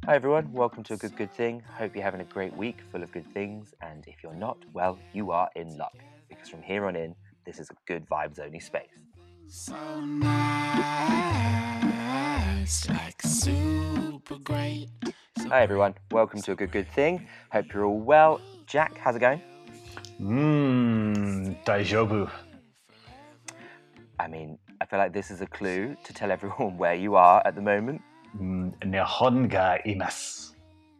Hi everyone, welcome to A Good Thing. Hope you're having a great week full of good things, and if you're not, well, you are in luck, because from here on in, this is a good vibes only space. So nice, like super great. Hi everyone, welcome to A Good Thing. Hope you're all well. Jack, how's it going? Daijoubu. I mean, I feel like this is a clue to tell everyone where you are at the moment. Nihon ga imasu.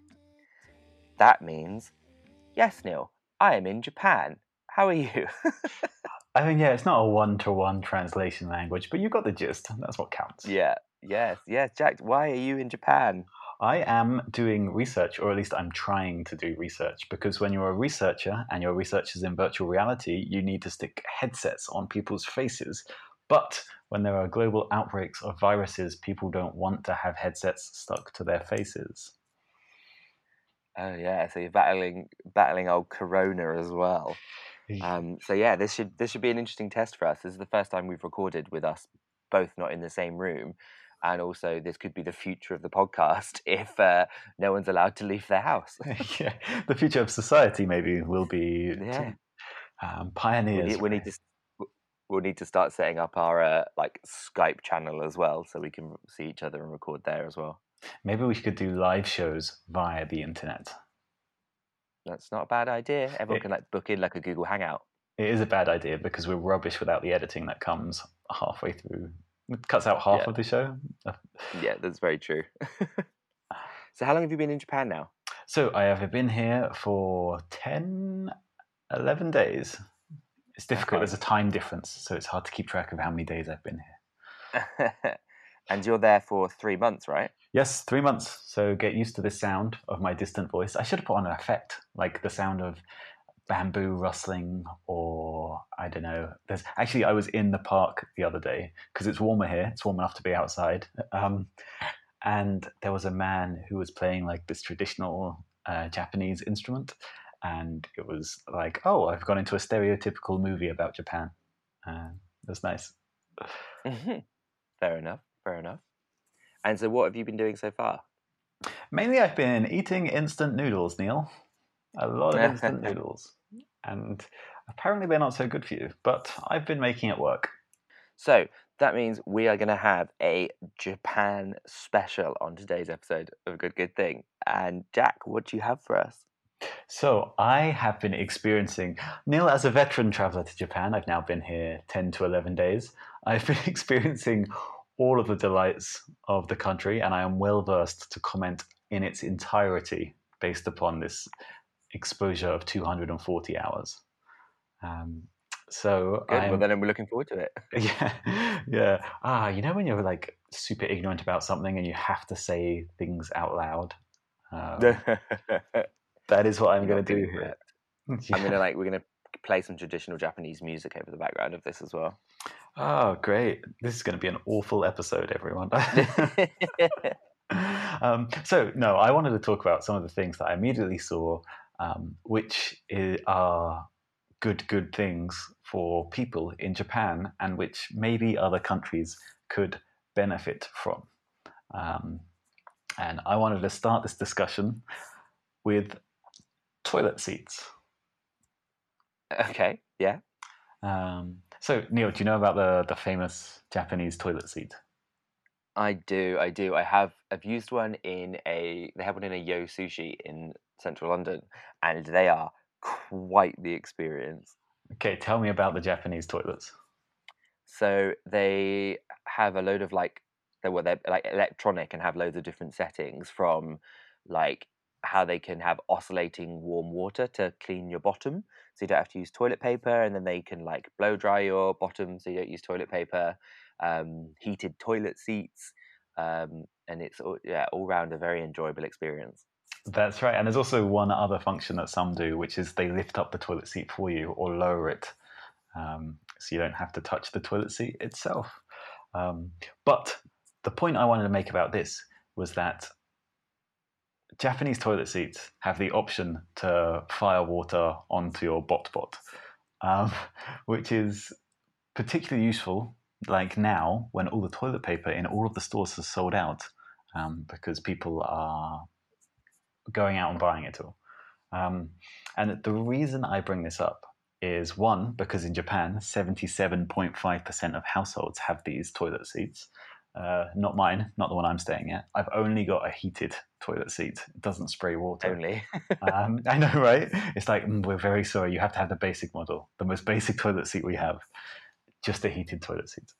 That means, yes, Neil, I am in Japan. How are you? I mean, yeah, it's not a one-to-one translation language, but you got the gist. That's what counts. Yes, Jack, why are you in Japan? I am doing research, or at least I'm trying to do research, because when you're a researcher and your research is in virtual reality, you need to stick headsets on people's faces. But when there are global outbreaks of viruses, people don't want to have headsets stuck to their faces. Oh yeah, so you're battling old Corona as well. So yeah, this should be an interesting test for us. This is the first time we've recorded with us both not in the same room, and also this could be the future of the podcast if no one's allowed to leave their house. Yeah, the future of society maybe will be pioneers. We'll need to start setting up our like Skype channel as well, so we can see each other and record there as well. Maybe we could do live shows via the internet. That's not a bad idea. Everyone can like book in like a Google Hangout. It is a bad idea because we're rubbish without the editing that comes halfway through. It cuts out half of the show. Yeah, that's very true. So how long have you been in Japan now? So I have been here for 10, 11 days. It's difficult. There's a time difference, so it's hard to keep track of how many days I've been here. And you're there for 3 months, right? Yes, 3 months. So get used to the sound of my distant voice. I should have put on an effect, like the sound of bamboo rustling, or I don't know. I was in the park the other day because it's warmer here. It's warm enough to be outside. And there was a man who was playing like this traditional Japanese instrument. And it was like, oh, I've gone into a stereotypical movie about Japan. That's nice. Fair enough. And so what have you been doing so far? Mainly I've been eating instant noodles, Neil. A lot of instant noodles. And apparently they're not so good for you, but I've been making it work. So that means we are going to have a Japan special on today's episode of Good Thing. And Jack, what do you have for us? So I have been experiencing, Neil, as a veteran traveler to Japan, I've now been here 10 to 11 days. I've been experiencing all of the delights of the country, and I am well versed to comment in its entirety based upon this exposure of 240 hours. So good. Well, then we're looking forward to it. Yeah. You know when you're like super ignorant about something and you have to say things out loud? That is what I'm going to do here. Yeah. We're going to play some traditional Japanese music over the background of this as well. Oh, great. This is going to be an awful episode, everyone. So, no, I wanted to talk about some of the things that I immediately saw, which are good things for people in Japan and which maybe other countries could benefit from. And I wanted to start this discussion with toilet seats. Okay, yeah. So, Neil, do you know about the famous Japanese toilet seat? I do. I've used one they have one in a Yo Sushi in central London, and they are quite the experience. Okay, tell me about the Japanese toilets. So they have a load of they're like electronic and have loads of different settings, from like how they can have oscillating warm water to clean your bottom, so you don't have to use toilet paper, and then they can like blow dry your bottom so you don't use toilet paper. Heated toilet seats, and it's all round a very enjoyable experience. That's right, and there's also one other function that some do, which is they lift up the toilet seat for you or lower it, so you don't have to touch the toilet seat itself. But the point I wanted to make about this was that Japanese toilet seats have the option to fire water onto your bot, which is particularly useful like now when all the toilet paper in all of the stores is sold out, because people are going out and buying it all. And the reason I bring this up is one, because in Japan, 77.5% of households have these toilet seats. Not mine, not the one I'm staying at. I've only got a heated toilet seat. It doesn't spray water. Only. I know, right? It's like, we're very sorry, you have to have the basic model, the most basic toilet seat we have, just a heated toilet seat.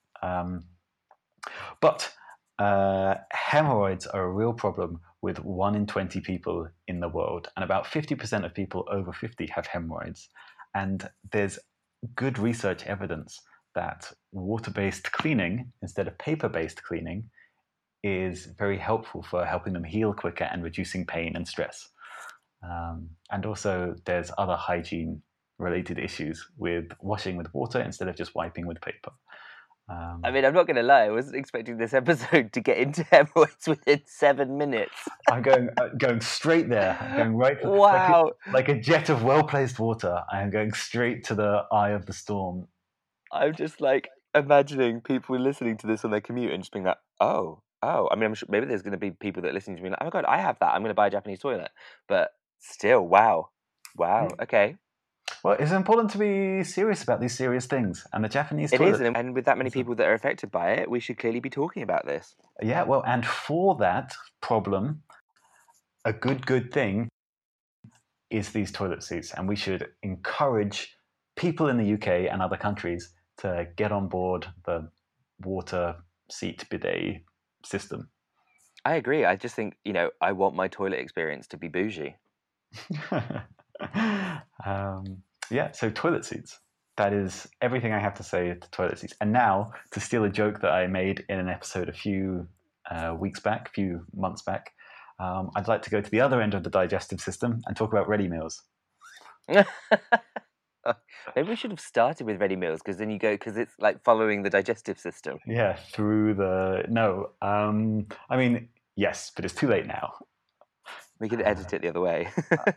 But hemorrhoids are a real problem with 1 in 20 people in the world, and about 50% of people over 50 have hemorrhoids. And there's good research evidence that water-based cleaning instead of paper-based cleaning is very helpful for helping them heal quicker and reducing pain and stress. And also there's other hygiene-related issues with washing with water instead of just wiping with paper. I mean, I'm not going to lie. I wasn't expecting this episode to get into hemorrhoids within 7 minutes. I'm going straight there. I'm going right. Wow. Like a jet of well-placed water. I am going straight to the eye of the storm. I'm just like imagining people listening to this on their commute and just being like, oh. I mean, I'm sure maybe there's going to be people that are listening to me like, oh my God, I have that. I'm going to buy a Japanese toilet. But still, wow. Okay. Well, it's important to be serious about these serious things. And the Japanese toilet... It is, and with that many people that are affected by it, we should clearly be talking about this. Yeah, well, and for that problem, a good thing is these toilet seats. And we should encourage people in the UK and other countries to get on board the water seat bidet system. I agree. I just think, I want my toilet experience to be bougie. Yeah, so toilet seats. That is everything I have to say to toilet seats. And now, to steal a joke that I made in an episode a few months back, I'd like to go to the other end of the digestive system and talk about ready meals. Maybe we should have started with ready meals, because then because it's like following the digestive system. Yeah, I mean, yes, but it's too late now. We could edit it the other way.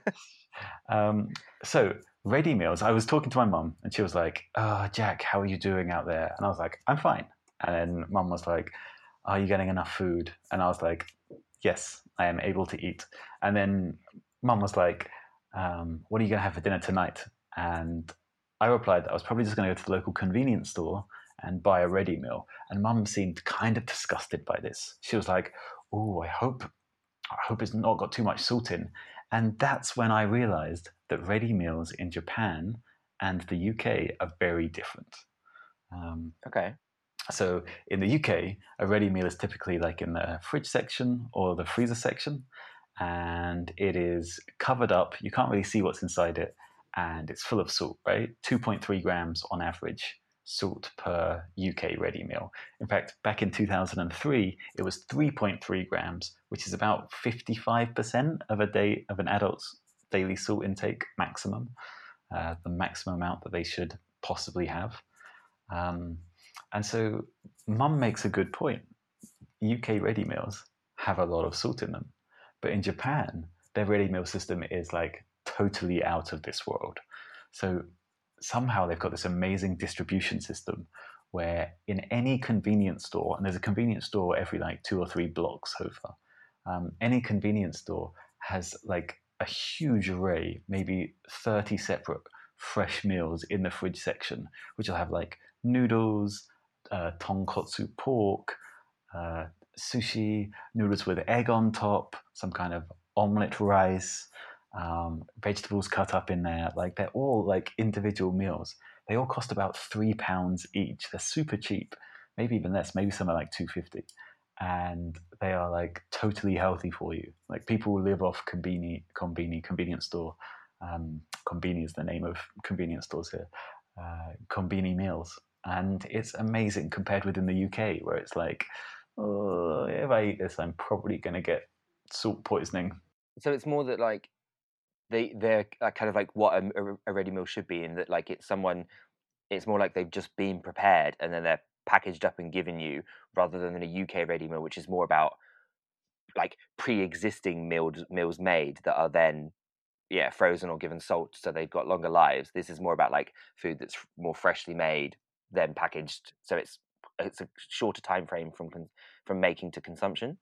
So, ready meals. I was talking to my mum and she was like, "Oh, Jack, how are you doing out there?" And I was like, "I'm fine." And then mum was like, "Are you getting enough food?" And I was like, "Yes, I am able to eat." And then mum was like, "What are you going to have for dinner tonight?" And I replied that I was probably just going to go to the local convenience store and buy a ready meal. And mum seemed kind of disgusted by this. She was like, "Oh, I hope it's not got too much salt in." And that's when I realized that ready meals in Japan and the UK are very different. Okay. So in the UK, a ready meal is typically like in the fridge section or the freezer section, and it is covered up. You can't really see what's inside it, and it's full of salt, right? 2.3 grams on average salt per UK ready meal. In fact, back in 2003, it was 3.3 grams, which is about 55% of an adult's daily salt intake maximum, the maximum amount that they should possibly have. And so mum makes a good point. UK ready meals have a lot of salt in them, but in Japan, their ready meal system is like totally out of this world. So somehow they've got this amazing distribution system where in any convenience store, and there's a convenience store every like 2 or 3 blocks over, any convenience store has like a huge array, maybe 30 separate fresh meals in the fridge section, which will have like noodles, tonkotsu pork, sushi, noodles with egg on top, some kind of omelette rice, vegetables cut up in there. Like they're all like individual meals. They all cost about £3 each. They're super cheap, maybe even less. Maybe some are like £2.50, and they are like totally healthy for you. Like people live off convenience store. Konbini is the name of convenience stores here. Konbini meals, and it's amazing compared with in the UK where it's like, oh, if I eat this, I'm probably going to get salt poisoning. So it's more that like they're kind of like what a ready meal should be, in that like it's more like they've just been prepared and then they're packaged up and given you, rather than a UK ready meal, which is more about like pre-existing meals made that are then frozen or given salt, so they've got longer lives. This is more about like food that's more freshly made, then packaged, so it's a shorter time frame from making to consumption.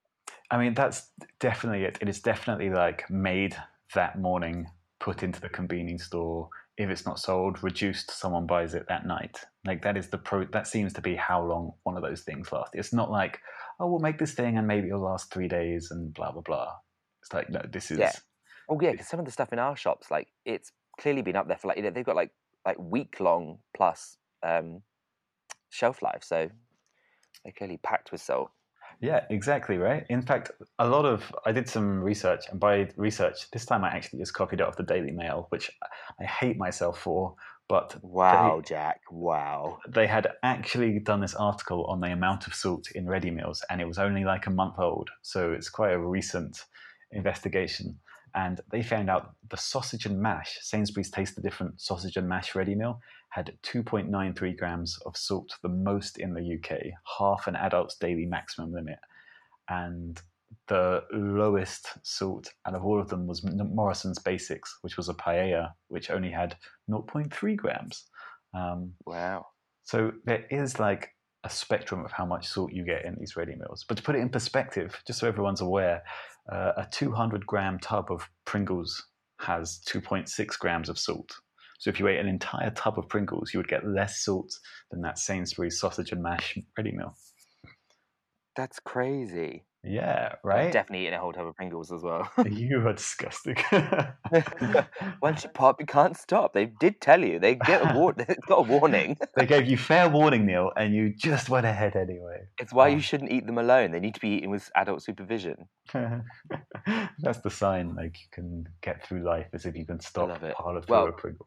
I mean, that's definitely it. It is definitely like made that morning, put into the convenience store. If it's not sold, reduced, someone buys it that night. Like that is that seems to be how long one of those things lasts. It's not like, oh, we'll make this thing and maybe it'll last 3 days and blah blah blah. It's like, no, this Yeah. is Oh yeah, because some of the stuff in our shops, like it's clearly been up there for like they've got like week long plus shelf life, so they're clearly packed with salt. yeah, exactly right. In fact, I did some research, and by research this time I actually just copied it off the Daily Mail, which I hate myself for, but Wow, Jack! Wow. they had actually done this article on the amount of salt in ready meals, and it was only like a month old, so it's quite a recent investigation. And they found out the sausage and mash, Sainsbury's Taste the Different sausage and mash ready meal, had 2.93 grams of salt, the most in the UK, half an adult's daily maximum limit. And the lowest salt out of all of them was Morrison's Basics, which was a paella, which only had 0.3 grams. Wow. So there is like a spectrum of how much salt you get in these ready meals. But to put it in perspective, just so everyone's aware, a 200-gram tub of Pringles has 2.6 grams of salt. So if you ate an entire tub of Pringles, you would get less salt than that Sainsbury's sausage and mash ready meal. That's crazy. Yeah, I've right? definitely eaten a whole tub of Pringles as well. You are disgusting. Once you pop, you can't stop. They did tell you. They get it's got a warning. They gave you fair warning, Neil, and you just went ahead anyway. It's why you shouldn't eat them alone. They need to be eaten with adult supervision. That's the sign. Like you can get through life as if you can stop love it. part of Well, a Pringle.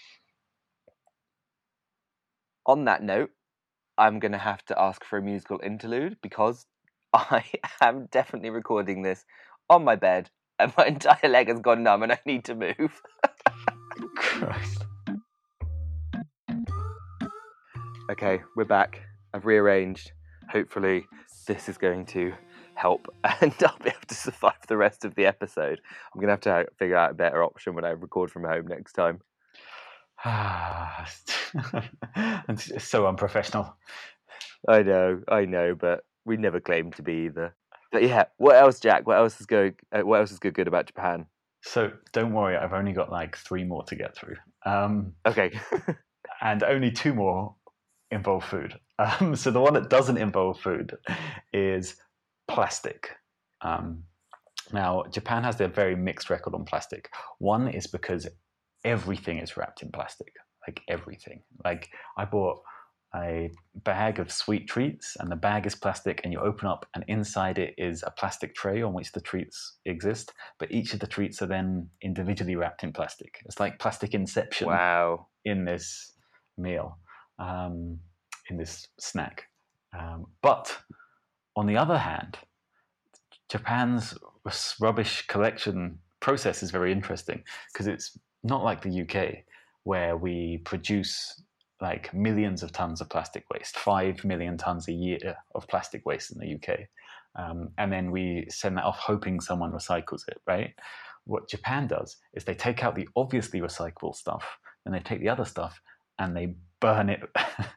On that note, I'm going to have to ask for a musical interlude because I am definitely recording this on my bed and my entire leg has gone numb and I need to move. Christ. Okay, we're back. I've rearranged. Hopefully this is going to help and I'll be able to survive the rest of the episode. I'm going to have to figure out a better option when I record from home next time. It's so unprofessional. I know, but we never claimed to be either. But yeah, what else, Jack? What else is good about Japan? So don't worry, I've only got like 3 more to get through. Okay. And only 2 more involve food. So the one that doesn't involve food is plastic. Now, Japan has a very mixed record on plastic. One is because everything is wrapped in plastic, like everything. Like I bought a bag of sweet treats and the bag is plastic and you open up and inside it is a plastic tray on which the treats exist, but each of the treats are then individually wrapped in plastic. It's like plastic inception. Wow. In this meal, in this snack. But on the other hand, Japan's rubbish collection process is very interesting because it's not like the UK where we produce like millions of tons of plastic waste, 5 million tons a year of plastic waste in the UK. And then we send that off hoping someone recycles it, right? What Japan does is they take out the obviously recyclable stuff and they take the other stuff and they burn it.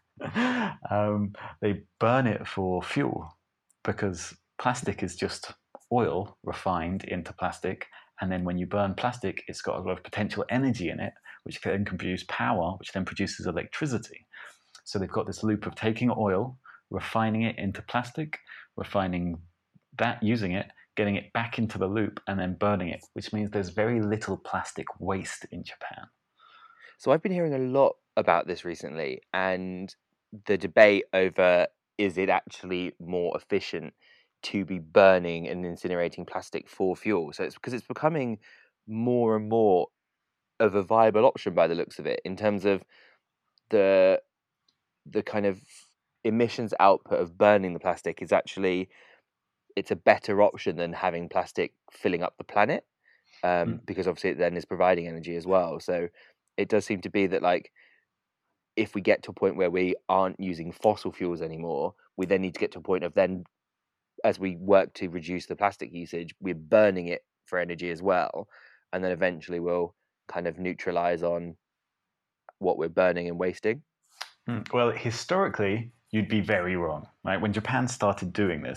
They burn it for fuel because plastic is just oil refined into plastic. And then when you burn plastic, it's got a lot of potential energy in it, which then can produce power, which then produces electricity. So they've got this loop of taking oil, refining it into plastic, refining that, using it, getting it back into the loop, and then burning it, which means there's very little plastic waste in Japan. So I've been hearing a lot about this recently, and the debate over is it actually more efficient to be burning and incinerating plastic for fuel. So it's because it's becoming more and more of a viable option by the looks of it in terms of the kind of emissions output of burning the plastic is actually, it's a better option than having plastic filling up the planet, because obviously it then is providing energy as well. So it does seem to be that like if we get to a point where we aren't using fossil fuels anymore, we then need to get to a point of then, as we work to reduce the plastic usage, we're burning it for energy as well. And then eventually we'll kind of neutralize on what we're burning and wasting. Well, historically, you'd be very wrong, right? When Japan started doing this,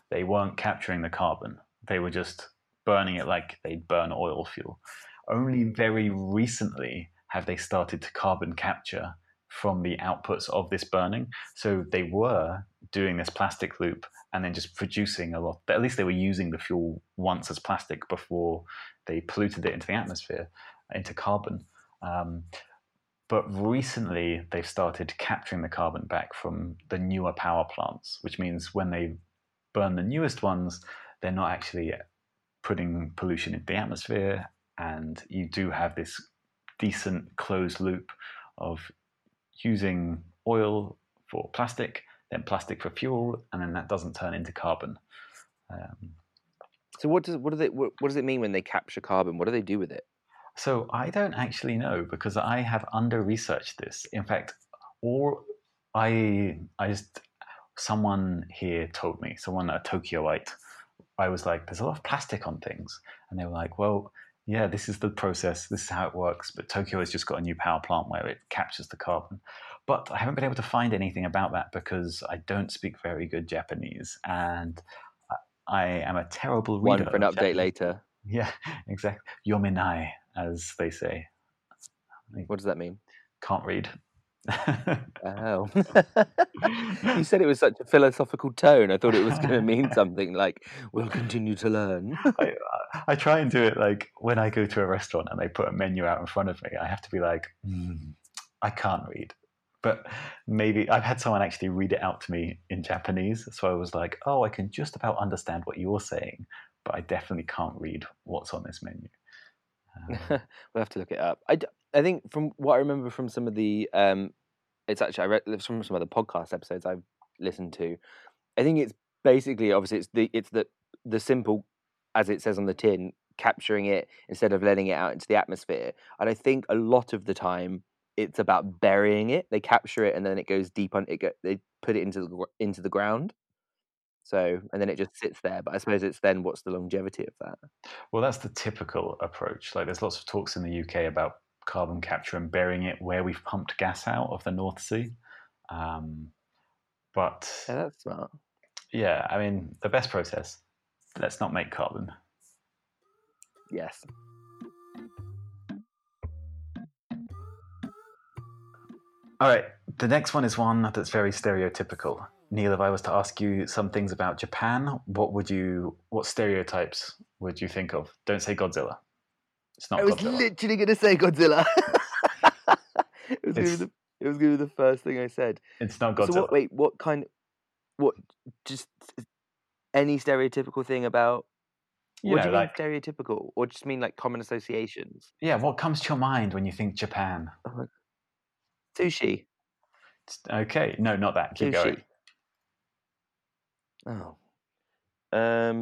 they weren't capturing the carbon. They were just burning it like they'd burn oil fuel. Only very recently have they started to carbon capture from the outputs of this burning. So they were doing this plastic loop and then just producing a lot. At least they were using the fuel once as plastic before they polluted it into the atmosphere, into carbon. But recently, they've started capturing the carbon back from the newer power plants, which means when they burn the newest ones, they're not actually putting pollution into the atmosphere, and you do have this decent closed loop of using oil for plastic, then plastic for fuel, and then that doesn't turn into carbon. So what does it mean when they capture carbon? What do they do with it? So I don't actually know because I have under-researched this. In fact, someone here told me, a Tokyoite, I was like, there's a lot of plastic on things. And they were like, well, yeah, this is the process, this is how it works. But Tokyo has just got a new power plant where it captures the carbon. But I haven't been able to find anything about that because I don't speak very good Japanese. And I am a terrible reader. One for an update later. Yeah, exactly. Yomenai, as they say. What does that mean? Can't read. Oh. You said it was such a philosophical tone. I thought it was going to mean something like, we'll continue to learn. I try and do it like when I go to a restaurant and they put a menu out in front of me, I have to be like, I can't read. But maybe I've had someone actually read it out to me in Japanese. So I was like, oh, I can just about understand what you're saying, but I definitely can't read what's on this menu. We'll have to look it up. I think from what I remember from some of the, it's actually, I read from some of the podcast episodes I've listened to. I think it's basically, obviously, it's the simple, as it says on the tin, capturing it instead of letting it out into the atmosphere. And I think a lot of the time, it's about burying it. They capture it and then it goes deep on it. They put it into the ground. So, and then it just sits there. But I suppose it's then what's the longevity of that? Well, that's the typical approach. Like there's lots of talks in the UK about carbon capture and burying it where we've pumped gas out of the North Sea. But yeah, that's smart. Yeah, I mean, the best process, let's not make carbon. Yes. All right, the next one is one that's very stereotypical. Neil, if I was to ask you some things about Japan, what stereotypes would you think of? Don't say Godzilla. It's not Godzilla. I was literally going to say Godzilla. It was going to be the first thing I said. It's not Godzilla. So just any stereotypical thing about, what do you mean stereotypical? Or just mean like common associations? Yeah, what comes to your mind when you think Japan? Sushi. Okay, no, not that. Keep going. Oh. Oh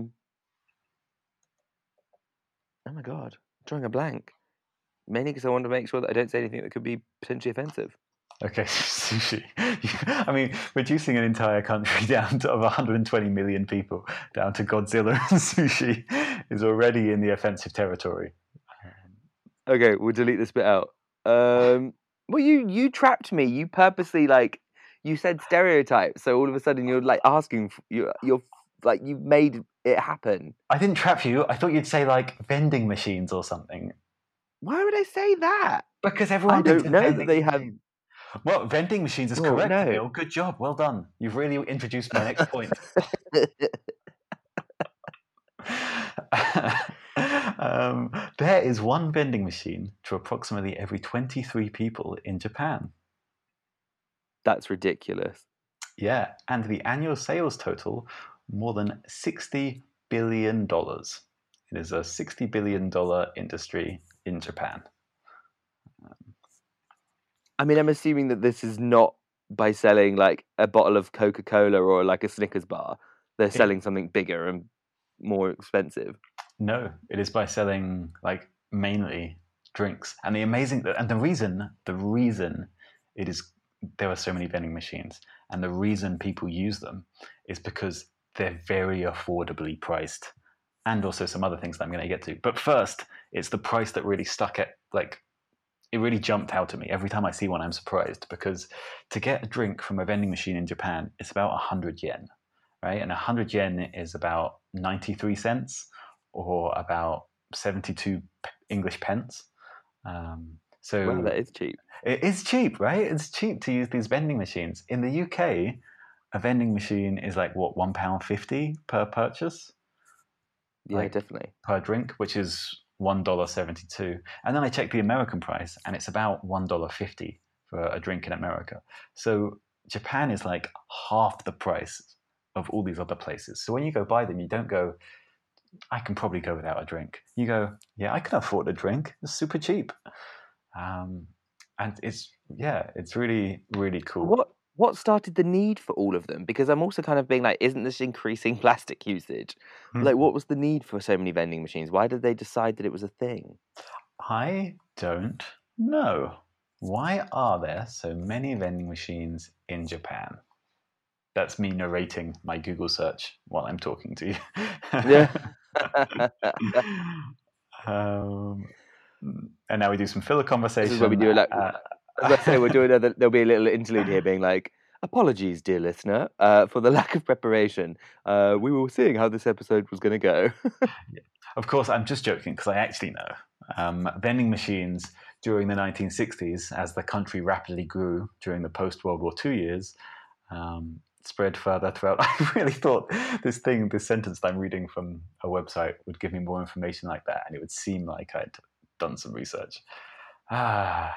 my God. I'm drawing a blank. Mainly because I want to make sure that I don't say anything that could be potentially offensive. Okay, sushi. I mean, reducing an entire country down to 120 million people down to Godzilla and sushi is already in the offensive territory. Okay, we'll delete this bit out. Well, you trapped me. You purposely you said stereotypes, so all of a sudden you're like asking. You're like you made it happen. I didn't trap you. I thought you'd say like vending machines or something. Why would I say that? Because everyone. I don't know that they have. Well, vending machines is correct, Neil. Good job. Well done. You've really introduced my next point. There is one vending machine to approximately every 23 people in Japan. That's ridiculous. Yeah, and the annual sales total, more than $60 billion. It is a $60 billion industry in Japan. I mean, I'm assuming that this is not by selling like a bottle of Coca-Cola or like a Snickers bar. They're selling something bigger and more expensive. No, it is by selling like mainly drinks. And the reason it is there are so many vending machines, and the reason people use them is because they're very affordably priced, and also some other things that I'm going to get to. But first, it's the price that really stuck at it really jumped out at me. Every time I see one, I'm surprised, because to get a drink from a vending machine in Japan, it's about 100 yen, right? And 100 yen is about 93 cents or about 72 English pence. So Wow, that is cheap. it is cheap, right? It's cheap to use these vending machines. In the UK, a vending machine is like what, £1.50 per purchase? Yeah, Like definitely. per drink, which is $1.72. And then I checked the American price, and it's about $1.50 for a drink in America. So Japan is like half the price of all these other places. So when you go buy them, you don't go, I can probably go without a drink. You go, yeah, I can afford a drink. It's super cheap. And it's really, really cool. What started the need for all of them? Because I'm also kind of being like, isn't this increasing plastic usage? Like, what was the need for so many vending machines? Why did they decide that it was a thing? I don't know. Why are there so many vending machines in Japan? That's me narrating my Google search while I'm talking to you. Yeah. And now we do some filler conversation. This is where we do like, I was about to say, there'll be a little interlude here being like, apologies, dear listener, for the lack of preparation. We were seeing how this episode was going to go. Of course, I'm just joking because I actually know. Vending machines during the 1960s, as the country rapidly grew during the post-World War II years, spread further throughout. I really thought this sentence that I'm reading from a website would give me more information like that, and it would seem like I'd done some research. I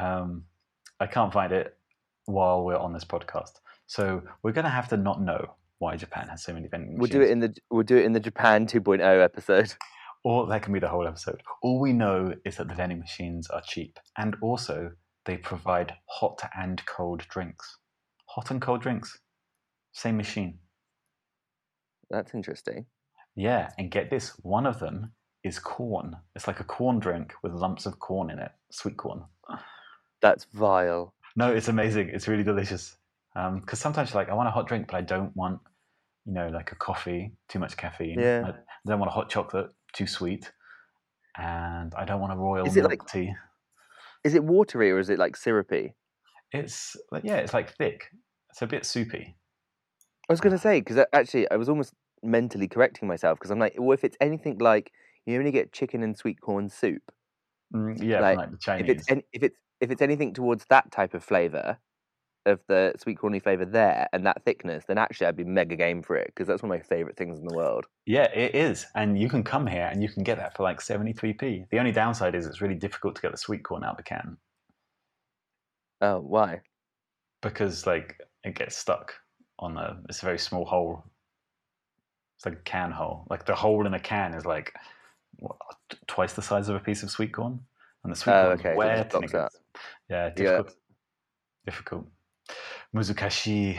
can't find it while we're on this podcast, so we're going to have to not know why Japan has so many vending machines. We'll do it in the Japan 2.0 episode. Or that can be the whole episode. All we know is that the vending machines are cheap, and also they provide hot and cold drinks. Hot and cold drinks. Same machine. That's interesting. Yeah, and get this, one of them is corn. It's like a corn drink with lumps of corn in it, sweet corn. That's vile. No, it's amazing. It's really delicious. Because sometimes you're like, I want a hot drink, but I don't want, like a coffee, too much caffeine. Yeah. I don't want a hot chocolate, too sweet. And I don't want a royal milk tea. Is it watery or is it like syrupy? It's like thick. It's a bit soupy. I was going to say, because actually I was almost mentally correcting myself because I'm like, well, if it's anything like you only get chicken and sweet corn soup. Yeah, like the Chinese. If it's anything towards that type of flavour, of the sweet corny flavour there and that thickness, then actually I'd be mega game for it because that's one of my favourite things in the world. Yeah, it is. And you can come here and you can get that for like 73p. The only downside is it's really difficult to get the sweet corn out of the can. Oh, why? Because like it gets stuck on it's a very small hole. It's like a can hole. Like the hole in a can is like twice the size of a piece of sweet corn. And the sweet corn is wet. Yeah, difficult. Yeah. Difficult. Muzukashi.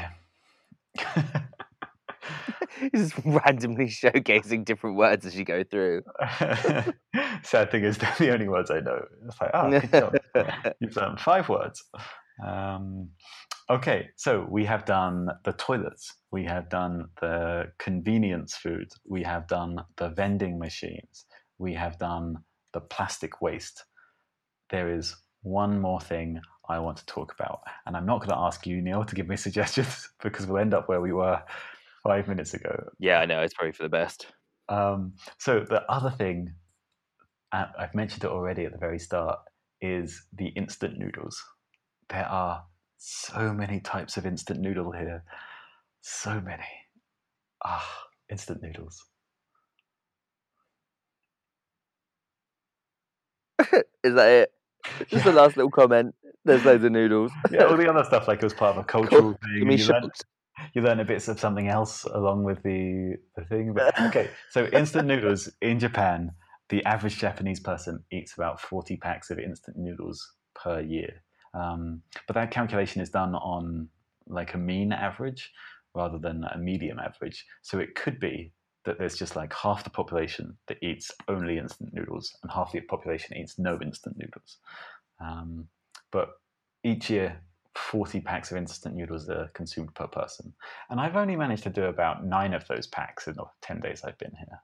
He's just randomly showcasing different words as you go through. Sad thing is, they're the only words I know. It's like, good job. You've done 5 words. Okay, so we have done the toilets. We have done the convenience food. We have done the vending machines. We have done the plastic waste. There is one more thing I want to talk about. And I'm not going to ask you, Neil, to give me suggestions because we'll end up where we were 5 minutes ago. Yeah, I know. It's probably for the best. So the other thing, I've mentioned it already at the very start, is the instant noodles. There are so many types of instant noodle here. So many. Instant noodles. Is that it? Just the last little comment. There's loads of noodles. Yeah, all the other stuff like it was part of a cultural thing. You learn a bit of something else along with the thing. But, okay, so instant noodles in Japan, the average Japanese person eats about 40 packs of instant noodles per year. But that calculation is done on like a mean average rather than a medium average. So it could be that there's just like half the population that eats only instant noodles and half the population eats no instant noodles. But each year, 40 packs of instant noodles are consumed per person. And I've only managed to do about 9 of those packs in the 10 days I've been here.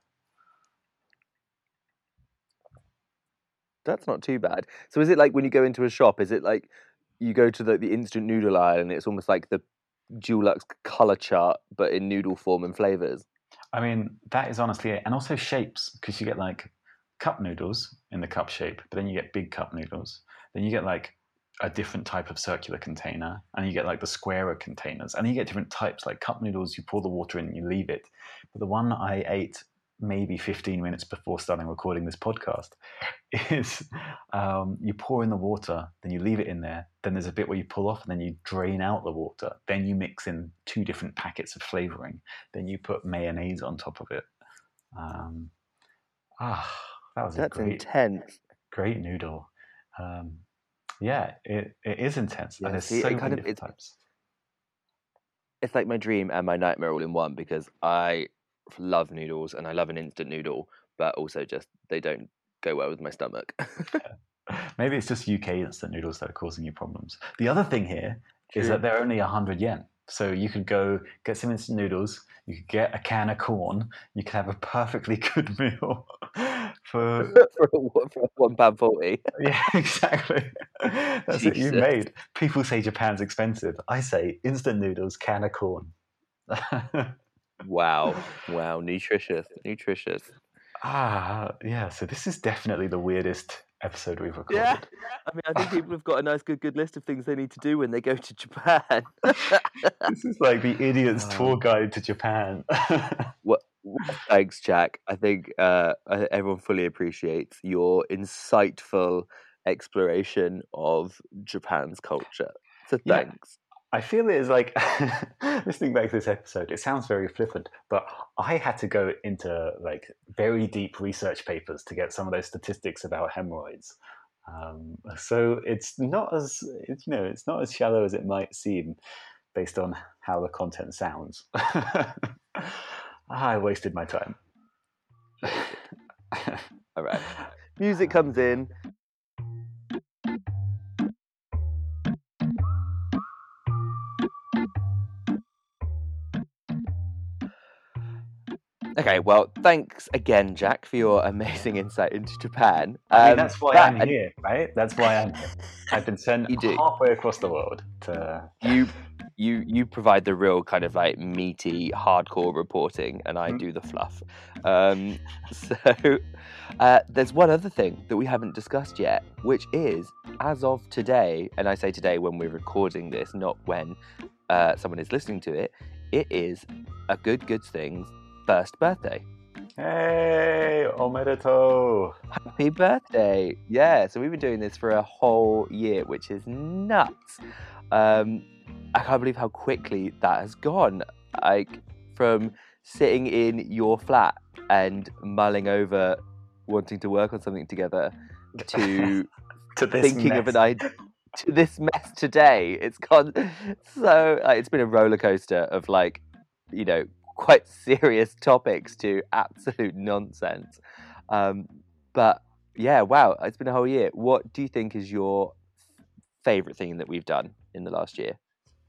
That's not too bad. So is it like when you go into a shop, is it like you go to the instant noodle aisle and it's almost like the Dulux color chart, but in noodle form and flavors. I mean, that is honestly it. And also shapes, because you get like cup noodles in the cup shape, but then you get big cup noodles. Then you get like a different type of circular container, and you get like the squarer containers, and you get different types. Like cup noodles, you pour the water in and you leave it. But the one I ate maybe 15 minutes before starting recording this podcast is you pour in the water, then you leave it in there, then there's a bit where you pull off and then you drain out the water, then you mix in 2 different packets of flavoring, then you put mayonnaise on top of it. That was That's intense. Great noodle. Yeah, it is intense. Yeah, and there's see, so it many kind of- different types. It's like my dream and my nightmare all in one, because I love noodles and I love an instant noodle, but also just they don't go well with my stomach. Maybe it's just UK instant noodles that are causing you problems. The other thing here is True. that they're only 100 yen. So you could go get some instant noodles, you could get a can of corn, you could have a perfectly good meal for for £1.40. yeah, exactly. That's it you Jesus. made. People say Japan's expensive. I say instant noodles, can of corn. Wow, nutritious. Yeah, so this is definitely the weirdest episode we've recorded. Yeah, I mean, I think people have got a nice, good list of things they need to do when they go to Japan. This is like the idiot's tour guide to Japan. Well, thanks, Jack. I think everyone fully appreciates your insightful exploration of Japan's culture. So Yeah. thanks. I feel it is like, listening back to this episode, it sounds very flippant, but I had to go into like very deep research papers to get some of those statistics about hemorrhoids. So it's not as it's not as shallow as it might seem based on how the content sounds. I wasted my time. All right. Music comes in. Okay, well, thanks again, Jack, for your amazing insight into Japan. I mean, that's why I'm here, right? That's why I'm here. I've been sent halfway across the world to... You provide the real kind of like meaty, hardcore reporting, and I do the fluff. So there's one other thing that we haven't discussed yet, which is, as of today, and I say today when we're recording this, not when someone is listening to it, it is a good thing's first birthday. Hey, omedetou! Happy birthday! Yeah, so we've been doing this for a whole year, which is nuts. I can't believe how quickly that has gone. Like, from sitting in your flat and mulling over wanting to work on something together to thinking mess. of an idea to this mess today. It's gone so it's been a roller coaster of like, quite serious topics to absolute nonsense. But yeah, wow, it's been a whole year. What do you think is your favorite thing that we've done in the last year?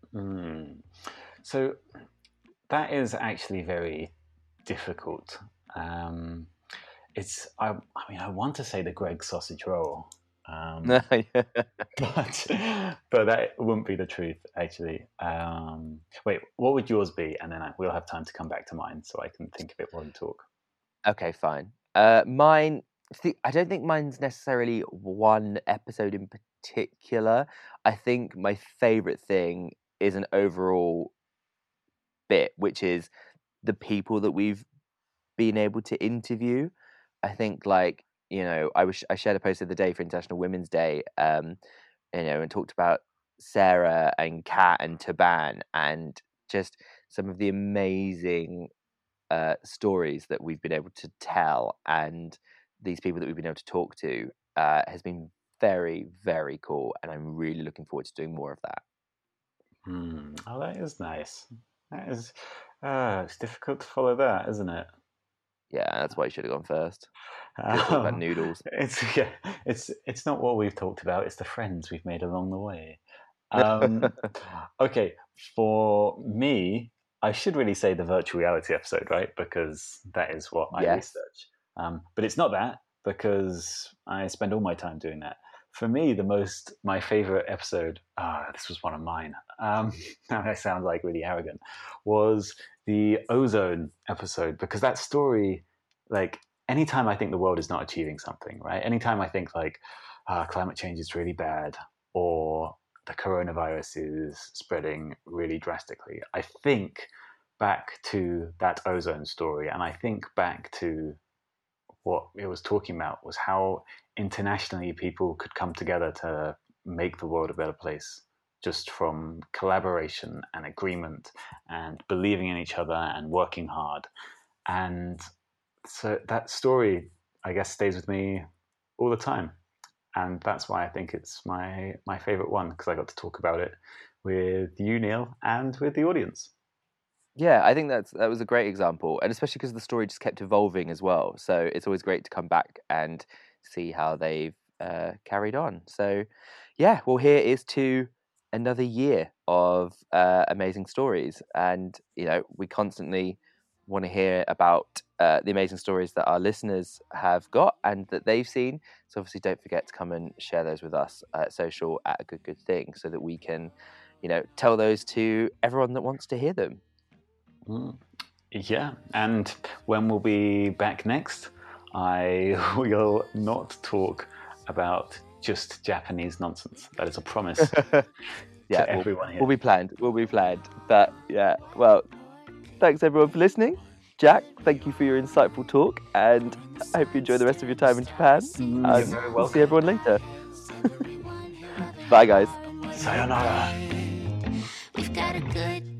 So that is actually very difficult. I want to say the Greggs sausage roll, but that wouldn't be the truth, actually. Wait, what would yours be? And then we'll have time to come back to mine, so I can think of it while you talk. Okay, fine. Mine. I don't think mine's necessarily one episode in particular. I think my favorite thing is an overall bit, which is the people that we've been able to interview. I think, like, I shared a post the other day for International Women's Day, and talked about Sarah and Kat and Taban and just some of the amazing stories that we've been able to tell, and these people that we've been able to talk to has been very, very cool, and I'm really looking forward to doing more of that. Oh, that is nice. That is, it's difficult to follow that, isn't it? Yeah, that's why you should have gone first. Talk about noodles. It's not what we've talked about. It's the friends we've made along the way. Okay, for me, I should really say the virtual reality episode, right? Because that is what I research. But it's not that, because I spend all my time doing that. for me, my favorite episode, this was one of mine. Now I sound like really arrogant, was the ozone episode, because that story, like, anytime I think the world is not achieving something, right? Anytime I think like climate change is really bad, or the coronavirus is spreading really drastically, I think back to that ozone story, and I think back to what it was talking about was how internationally people could come together to make the world a better place, just from collaboration and agreement and believing in each other and working hard. And so that story, I guess, stays with me all the time. And that's why I think it's my favorite one, because I got to talk about it with you, Neil, and with the audience. Yeah, I think that was a great example, and especially because the story just kept evolving as well. So it's always great to come back and see how they've carried on. So yeah, well, here is to another year of amazing stories, and we constantly want to hear about the amazing stories that our listeners have got and that they've seen. So obviously, don't forget to come and share those with us at social at A Good Good Thing, so that we can, tell those to everyone that wants to hear them. Yeah, and when we'll be back next, I will not talk about just Japanese nonsense. That is a promise. Yeah, to everyone here. We'll be planned. But yeah, well, thanks everyone for listening. Jack, thank you for your insightful talk, and I hope you enjoy the rest of your time in Japan. You're very welcome. We'll see everyone later. Bye, guys. Sayonara. We've got a good